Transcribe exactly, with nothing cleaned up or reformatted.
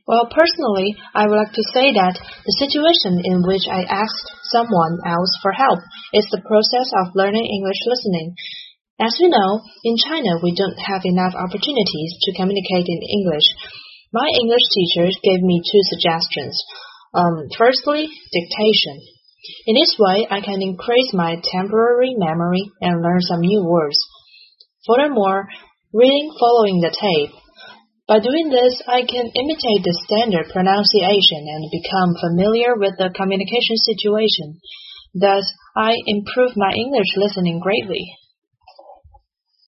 Well, personally, I would like to say that the situation in which I asked someone else for help is the process of learning English listening. As you know, in China we don't have enough opportunities to communicate in English. My English teacher gave me two suggestions. Um, firstly, dictation. In this way, I can increase my temporary memory and learn some new words. Furthermore, reading following the tape. By doing this, I can imitate the standard pronunciation and become familiar with the communication situation. Thus, I improve my English listening greatly.